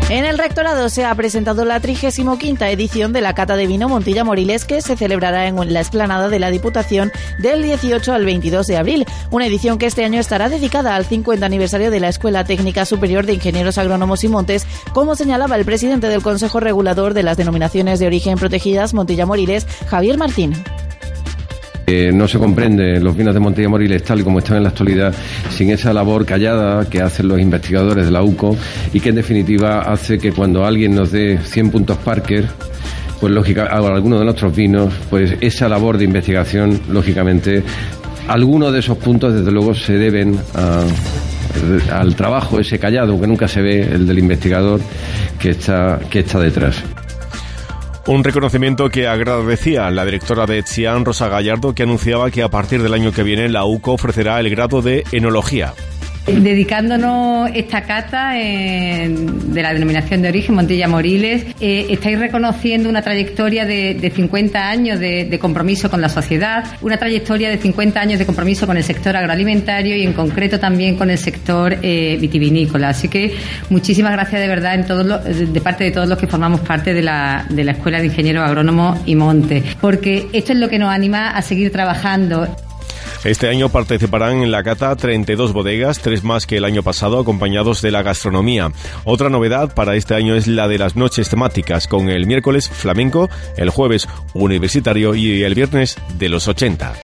En el Rectorado se ha presentado la 35ª edición de la Cata de Vino Montilla Moriles, que se celebrará en la explanada de la Diputación del 18 al 22 de abril. Una edición que este año estará dedicada al 50 aniversario de la Escuela Técnica Superior de Ingenieros Agrónomos y Montes, como señalaba el presidente del Consejo Regulador de las Denominaciones de Origen Protegidas Montilla Moriles, Javier Martín. No se comprende los vinos de Montilla Moriles tal y como están en la actualidad sin esa labor callada que hacen los investigadores de la UCO y que en definitiva hace que cuando alguien nos dé 100 puntos Parker, pues lógicamente a algunos de nuestros vinos, pues esa labor de investigación, lógicamente, algunos de esos puntos desde luego se deben al trabajo ese callado que nunca se ve, el del investigador que está detrás. Un reconocimiento que agradecía la directora de Etzian, Rosa Gallardo, que anunciaba que a partir del año que viene la UCO ofrecerá el grado de enología. Dedicándonos esta cata de la denominación de origen Montilla Moriles, estáis reconociendo una trayectoria de 50 años de compromiso con la sociedad, una trayectoria de 50 años de compromiso con el sector agroalimentario y en concreto también con el sector vitivinícola. Así que muchísimas gracias de verdad de parte de todos los que formamos parte de la Escuela de Ingenieros Agrónomos y Montes, porque esto es lo que nos anima a seguir trabajando. Este año participarán en la cata 32 bodegas, 3 más que el año pasado, acompañados de la gastronomía. Otra novedad para este año es la de las noches temáticas, con el miércoles flamenco, el jueves universitario y el viernes de los 80.